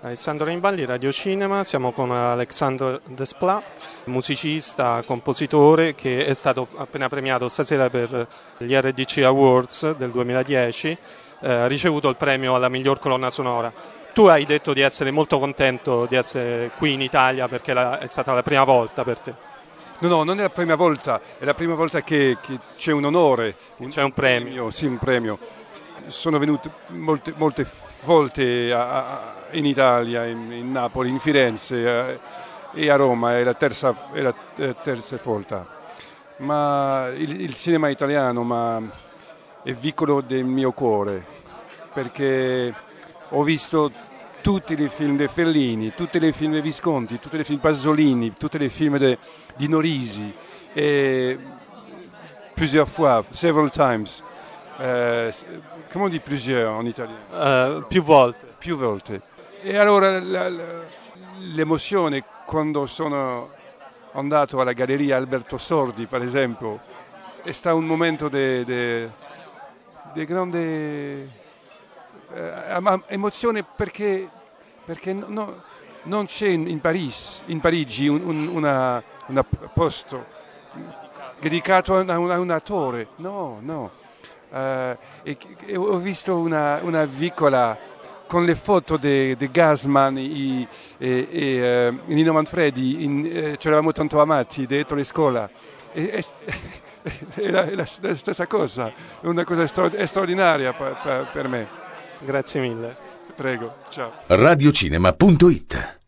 Alessandro Rimbaldi, Radio Cinema, siamo con Alexandre Desplat, musicista, compositore che è stato appena premiato stasera per gli RDC Awards del 2010, ha ricevuto il premio alla miglior colonna sonora. Tu hai detto di essere molto contento di essere qui in Italia perché è stata la prima volta per te. No, non è la prima volta, è la prima volta che c'è un onore. C'è un premio. Sì, un premio. Sono venuto molte volte in Italia, in Napoli, in Firenze e a Roma, è la terza volta. Ma il cinema italiano è vicolo del mio cuore, perché ho visto tutti i film di Fellini, tutti i film di Visconti, tutti i film di Pasolini, tutti i film di Norisi, plusieurs fois, several times. Come di plusieurs in italiano? Più volte. Più volte. E allora l'emozione quando sono andato alla Galleria Alberto Sordi, per esempio, è stato un momento di grande emozione perché non c'è in Parigi un posto dedicato a un attore, no. E ho visto una vicola con le foto di Gassman e Nino Manfredi, ci eravamo tanto amati dietro la scuola. È la stessa cosa, è una cosa straordinaria per me. Grazie mille. Prego, ciao. Radiocinema.it